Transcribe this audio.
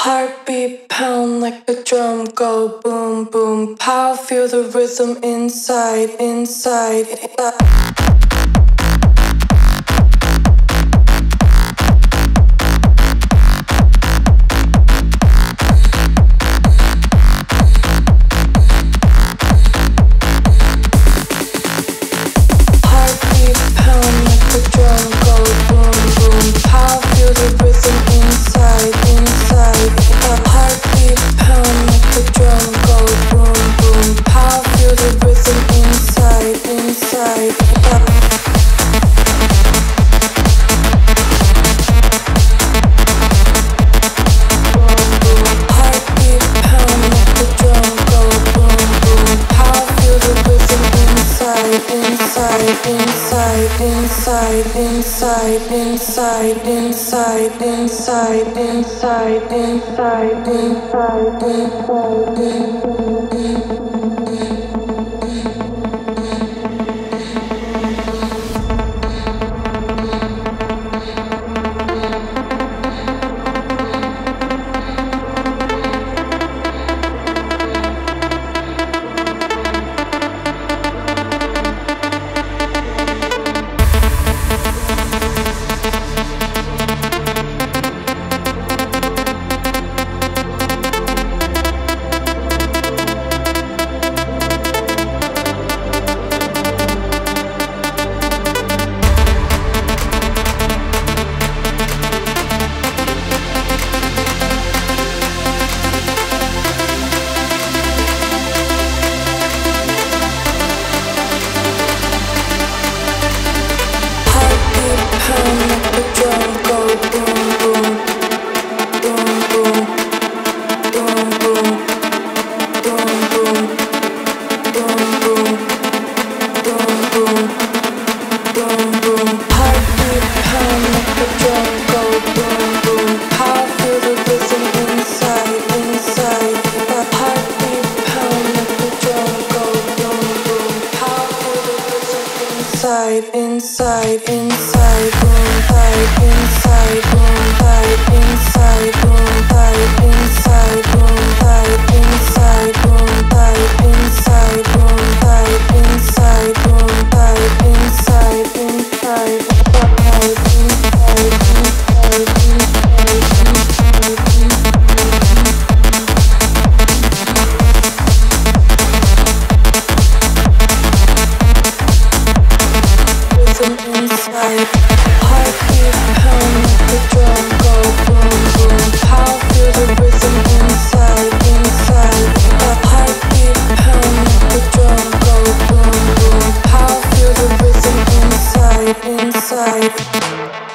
Heartbeat pound like a drum, go boom boom. Power, feel the rhythm inside, inside. Heartbeat pound like a drum, go boom boom. Power, feel the rhythm inside, inside. Heartbeat pound like a drum, go boom boom. Power, feel the rhythm inside, inside. Heartbeat pound like a drum, go boom boom. Power, feel the rhythm inside, inside, inside, inside, inside, inside, inside, inside, inside, inside, inside, inside. Inside, inside, boom, inside, inside, boom, inside, boom, inside, boom, inside, boom, inside, boom, inside, boom, inside, inside, inside. Heartbeat pound like a drum, go boom boom. Power, feel the rhythm inside, inside. Heartbeat pound like a drum, go boom boom. Power, feel the rhythm inside, inside.